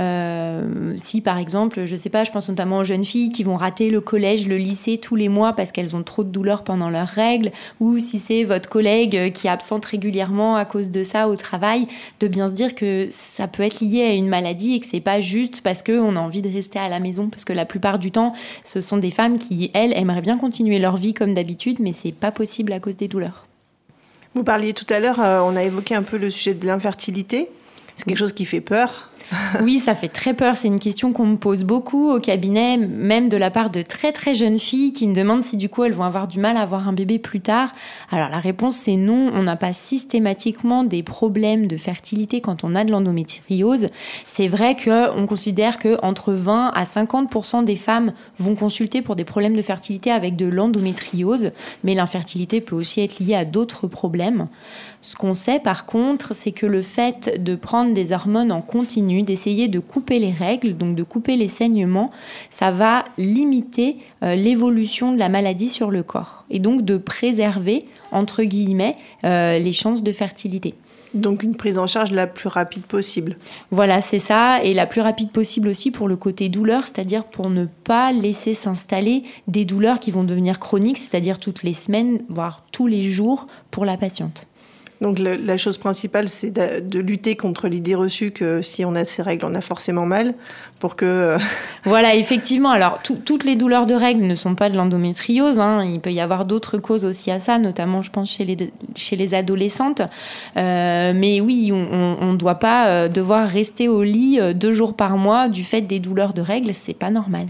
Si, par exemple, je sais pas, je pense notamment aux jeunes filles qui vont rater le collège, le lycée tous les mois parce qu'elles ont trop de douleurs pendant leurs règles, ou si c'est votre collègue qui est absente régulièrement à cause de ça au travail, de bien se dire que ça peut être lié à une maladie et que c'est pas juste parce qu'on a envie de rester à la maison, parce que la plupart du temps, ce sont des femmes qui, elles, aimeraient bien continuer leur vie comme d'habitude, mais c'est pas possible à cause des douleurs. Vous parliez tout à l'heure, on a évoqué un peu le sujet de l'infertilité. C'est quelque chose qui fait peur. Oui, ça fait très peur. C'est une question qu'on me pose beaucoup au cabinet, même de la part de très très jeunes filles qui me demandent si du coup elles vont avoir du mal à avoir un bébé plus tard. Alors la réponse c'est non. On n'a pas systématiquement des problèmes de fertilité quand on a de l'endométriose. C'est vrai qu'on considère qu'entre 20 à 50% des femmes vont consulter pour des problèmes de fertilité avec de l'endométriose, mais l'infertilité peut aussi être liée à d'autres problèmes. Ce qu'on sait par contre, c'est que le fait de prendre des hormones en continu, d'essayer de couper les règles, donc de couper les saignements, ça va limiter l'évolution de la maladie sur le corps et donc de préserver, entre guillemets, les chances de fertilité. Donc une prise en charge la plus rapide possible. Voilà, c'est ça, et la plus rapide possible aussi pour le côté douleur, c'est-à-dire pour ne pas laisser s'installer des douleurs qui vont devenir chroniques, c'est-à-dire toutes les semaines, voire tous les jours pour la patiente. Donc la chose principale, c'est de lutter contre l'idée reçue que si on a ces règles, on a forcément mal, pour que... Voilà, effectivement. Alors, toutes les douleurs de règles ne sont pas de l'endométriose. Il peut y avoir d'autres causes aussi à ça, notamment, je pense, chez les adolescentes. Mais oui, on ne doit pas devoir rester au lit 2 jours par mois du fait des douleurs de règles. C'est pas normal.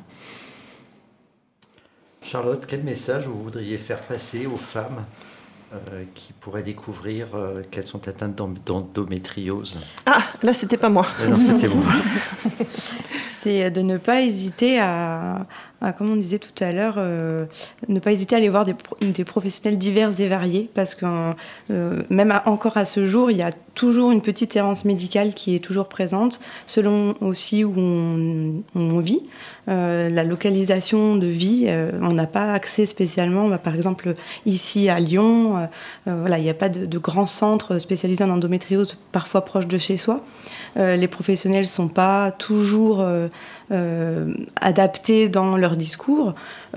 Charlotte, quel message vous voudriez faire passer aux femmes qui pourraient découvrir qu'elles sont atteintes d'endométriose ? Ah, là, c'était pas moi. Non, c'était moi. C'est de ne pas hésiter à comme on disait tout à l'heure, ne pas hésiter à aller voir des professionnels divers et variés, parce que même encore à ce jour, il y a toujours une petite errance médicale qui est toujours présente, selon aussi où on vit. La localisation de vie, on n'a pas accès spécialement. Par exemple, ici à Lyon, voilà, il n'y a pas de grands centres spécialisés en endométriose, parfois proches de chez soi. Les professionnels ne sont pas toujours adaptés dans leur discours.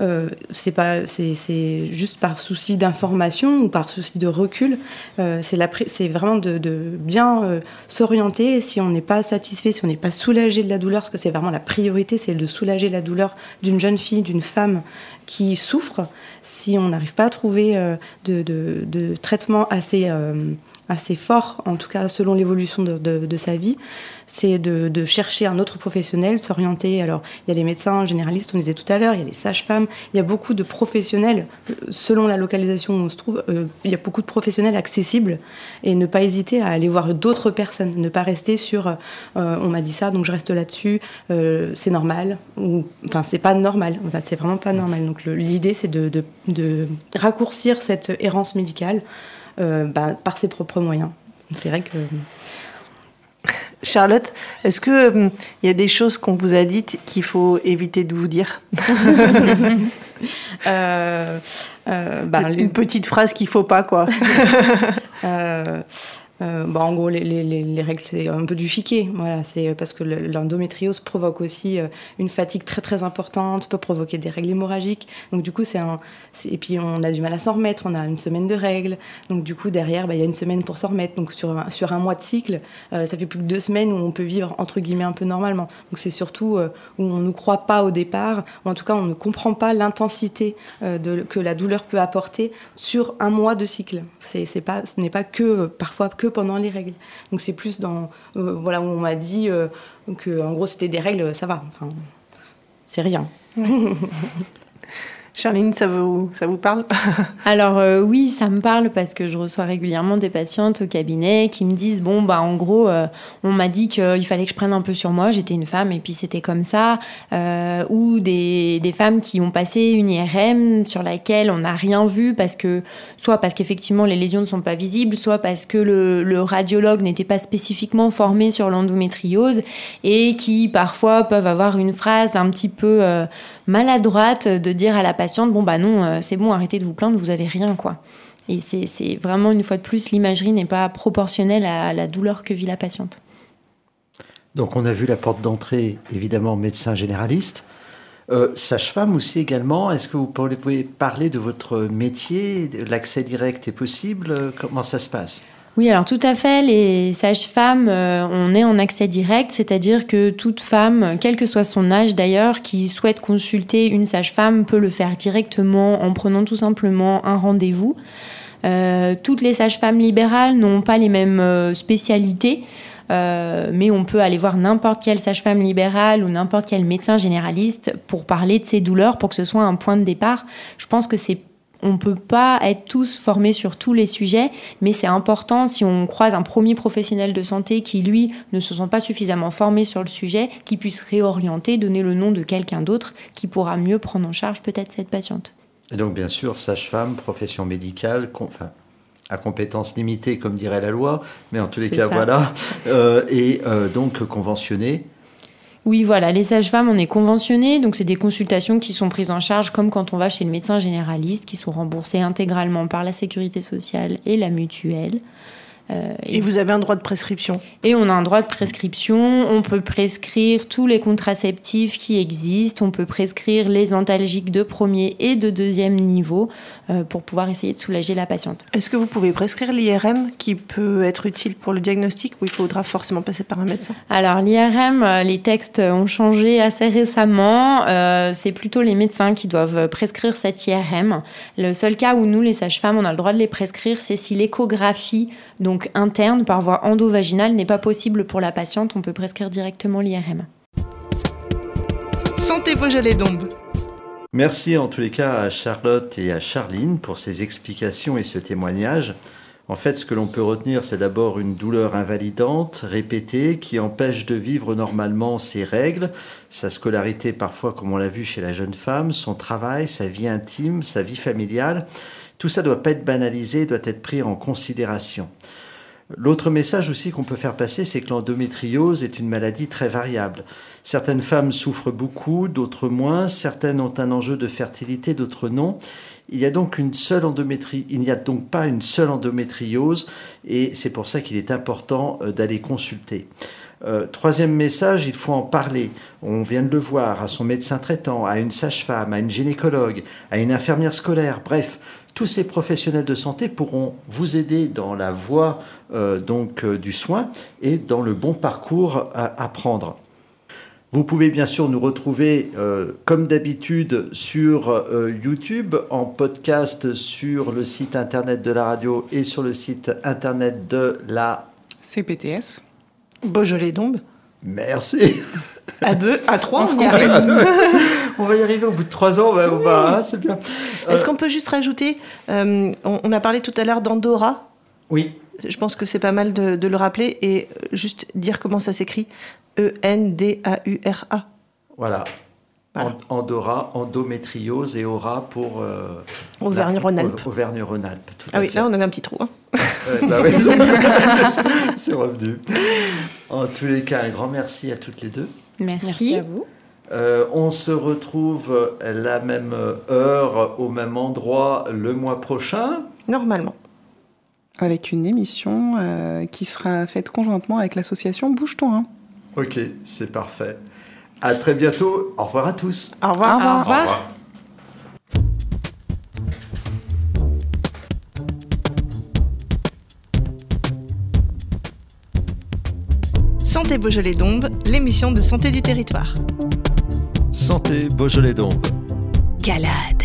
C'est juste par souci d'information ou par souci de recul. C'est vraiment de bien s'orienter. Si on n'est pas satisfait, si on n'est pas soulagé de la douleur, parce que c'est vraiment la priorité, c'est de soulager la douleur d'une jeune fille, d'une femme qui souffre. Si on n'arrive pas à trouver de traitement assez fort, en tout cas selon l'évolution de sa vie, c'est de chercher un autre professionnel, s'orienter. Alors, il y a les médecins généralistes, on disait tout à l'heure, il y a les sages-femmes, il y a beaucoup de professionnels, selon la localisation où on se trouve, il y a beaucoup de professionnels accessibles, et ne pas hésiter à aller voir d'autres personnes, ne pas rester sur on m'a dit ça, donc je reste là-dessus, c'est normal, ou enfin, c'est pas normal, c'est vraiment pas normal. Donc, l'idée, c'est de raccourcir cette errance médicale par ses propres moyens. C'est vrai que... Charlotte, est-ce qu'il y a des choses qu'on vous a dites qu'il faut éviter de vous dire ? Une petite phrase qu'il ne faut pas, quoi. En gros, les règles, c'est un peu du chiquet. Voilà, c'est parce que l'endométriose provoque aussi une fatigue très très importante, peut provoquer des règles hémorragiques. Donc du coup, et puis on a du mal à s'en remettre. On a une semaine de règles. Donc du coup, derrière, il y a une semaine pour s'en remettre. Donc sur un mois de cycle, ça fait plus que 2 semaines où on peut vivre entre guillemets un peu normalement. Donc c'est surtout où on ne croit pas au départ, ou en tout cas on ne comprend pas l'intensité que la douleur peut apporter sur un mois de cycle. Ce n'est pas parfois que pendant les règles. Donc c'est plus dans où on m'a dit que en gros c'était des règles, ça va. Enfin, c'est rien. Charline, ça vous parle? Alors oui, ça me parle parce que je reçois régulièrement des patientes au cabinet qui me disent en gros, on m'a dit qu'il fallait que je prenne un peu sur moi, j'étais une femme et puis c'était comme ça, ou des femmes qui ont passé une IRM sur laquelle on n'a rien vu soit parce qu'effectivement les lésions ne sont pas visibles, soit parce que le radiologue n'était pas spécifiquement formé sur l'endométriose et qui parfois peuvent avoir une phrase un petit peu maladroite de dire à la patiente non, c'est bon, arrêtez de vous plaindre, vous avez rien, quoi. Et c'est vraiment, une fois de plus, l'imagerie n'est pas proportionnelle à la douleur que vit la patiente. Donc on a vu la porte d'entrée, évidemment, médecin généraliste. Sage-femme aussi également, est-ce que vous pouvez parler de votre métier? L'accès direct est possible? Comment ça se passe? Oui, alors tout à fait. Les sages-femmes, on est en accès direct, c'est-à-dire que toute femme, quel que soit son âge d'ailleurs, qui souhaite consulter une sage-femme peut le faire directement en prenant tout simplement un rendez-vous. Toutes les sages-femmes libérales n'ont pas les mêmes spécialités, mais on peut aller voir n'importe quelle sage-femme libérale ou n'importe quel médecin généraliste pour parler de ses douleurs, pour que ce soit un point de départ. Je pense que on ne peut pas être tous formés sur tous les sujets, mais c'est important, si on croise un premier professionnel de santé qui, lui, ne se sent pas suffisamment formé sur le sujet, qu'il puisse réorienter, donner le nom de quelqu'un d'autre qui pourra mieux prendre en charge peut-être cette patiente. Et donc, bien sûr, sage-femme, profession médicale, à compétences limitées, comme dirait la loi, mais en tous les cas, voilà, donc conventionnée. Oui, voilà, les sages-femmes, on est conventionnés, donc c'est des consultations qui sont prises en charge comme quand on va chez le médecin généraliste, qui sont remboursées intégralement par la sécurité sociale et la mutuelle. Et vous avez un droit de prescription? Et on a un droit de prescription. On peut prescrire tous les contraceptifs qui existent. On peut prescrire les antalgiques de premier et de deuxième niveau pour pouvoir essayer de soulager la patiente. Est-ce que vous pouvez prescrire l'IRM qui peut être utile pour le diagnostic ou il faudra forcément passer par un médecin? Alors l'IRM, les textes ont changé assez récemment. C'est plutôt les médecins qui doivent prescrire cette IRM. Le seul cas où nous, les sages-femmes, on a le droit de les prescrire, c'est si l'échographie donc interne, par voie endovaginale, n'est pas possible pour la patiente, on peut prescrire directement l'IRM. Santé Beaujolais d'Ombre. Merci en tous les cas à Charlotte et à Charline pour ces explications et ce témoignage. En fait, ce que l'on peut retenir, c'est d'abord une douleur invalidante, répétée, qui empêche de vivre normalement ses règles, sa scolarité parfois, comme on l'a vu chez la jeune femme, son travail, sa vie intime, sa vie familiale. Tout ça ne doit pas être banalisé, doit être pris en considération. L'autre message aussi qu'on peut faire passer, c'est que l'endométriose est une maladie très variable. Certaines femmes souffrent beaucoup, d'autres moins. Certaines ont un enjeu de fertilité, d'autres non. Il n'y a donc pas une seule endométriose et c'est pour ça qu'il est important d'aller consulter. Troisième message, il faut en parler. On vient de le voir à son médecin traitant, à une sage-femme, à une gynécologue, à une infirmière scolaire, bref. Tous ces professionnels de santé pourront vous aider dans la voie du soin et dans le bon parcours à prendre. Vous pouvez bien sûr nous retrouver comme d'habitude sur YouTube, en podcast sur le site internet de la radio et sur le site internet de la CPTS. Beaujolais d'Ombre. Merci. À 2, à 3, on y arrive. On va y arriver au bout de 3 ans, on va, c'est bien. Est-ce qu'on peut juste rajouter, on a parlé tout à l'heure d'Andorra. Oui. Je pense que c'est pas mal de le rappeler et juste dire comment ça s'écrit. ENDAURA. Voilà. Andorra, endométriose et aura pour... Auvergne-Rhône-Alpes. Auvergne-Rhône-Alpes, tout à fait. fait. Là on avait un petit trou. Hein. Oui, c'est revenu. En tous les cas, un grand merci à toutes les deux. Merci à vous. On se retrouve la même heure, au même endroit, le mois prochain. Normalement. Avec une émission qui sera faite conjointement avec l'association Bouge-toi. Hein. Ok, c'est parfait. À très bientôt. Au revoir à tous. Au revoir. Au revoir. Au revoir. Santé Beaujolais d'Ombre, l'émission de santé du territoire. Santé Beaujolais d'Ombre. Galade.